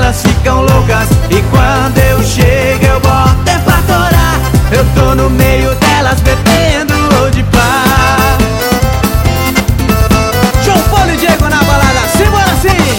elas ficam loucas. E quando eu chego eu boto é pra torar. Eu tô no meio delas bebendo Old Par. João Paulo e Diego na balada, simbora assim.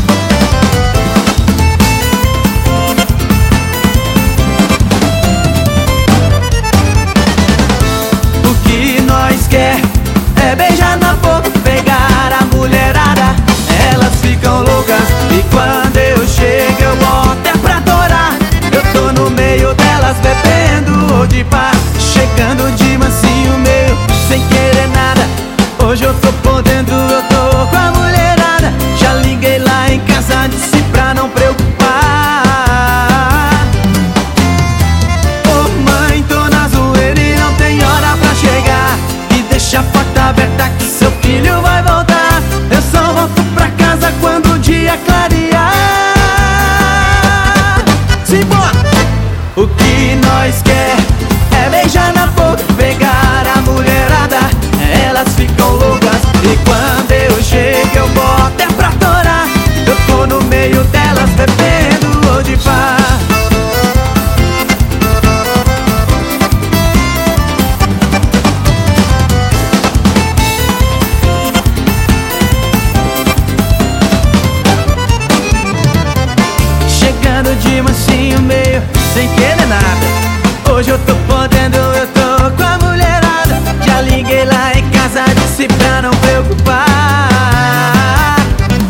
O que nós quer é beijar na boca, pegar a mulherada. Elas ficam loucas e quando eu chego eu boto é pra torar. Eu tô no meio delas bebendo Old Par. Chegando de mansinho meio sem querer nada. Hoje eu tô podendo, eu tô com a mulherada. Já liguei lá em casa, disse pra não preocupar. Ô mãe, tô na zoeira e não tem hora pra chegar. E deixa a porta aberta que seu filho vai voltar. Eu só volto pra casa quando o dia clarear. Simbora! O que nós quer é beijar na boca, pegar a mulherada. Elas ficam loucas e quando eu chego eu boto é pra torar. Eu tô no meio delas bebendo Old Par. Chegando de mansinho meio sem querer nada. Hoje eu tô podendo, eu tô com a mulherada. Já liguei lá em casa, disse pra não preocupar.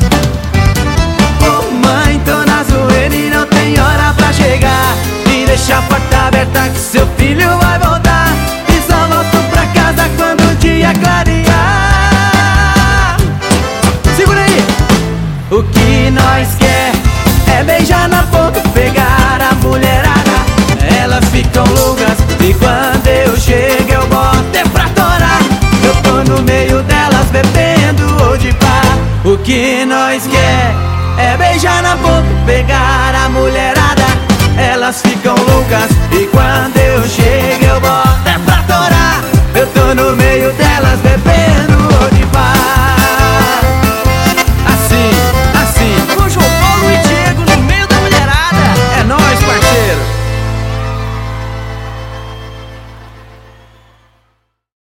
Ô mãe, tô na zoeira e não tem hora pra chegar. E deixa a porta aberta que seu filho vai voltar. E só volto pra casa quando o dia clarear. Segura aí! O que nós quer é beijar na boca, pegar a mulherada. Elas ficam loucas e quando eu chego eu boto é pra torar. Eu tô no meio delas bebendo Old Par. O que nós quer é beijar na boca, pegar a mulherada. Elas ficam loucas e quando eu chego eu boto é pra torar. Eu tô no meio delas bebendo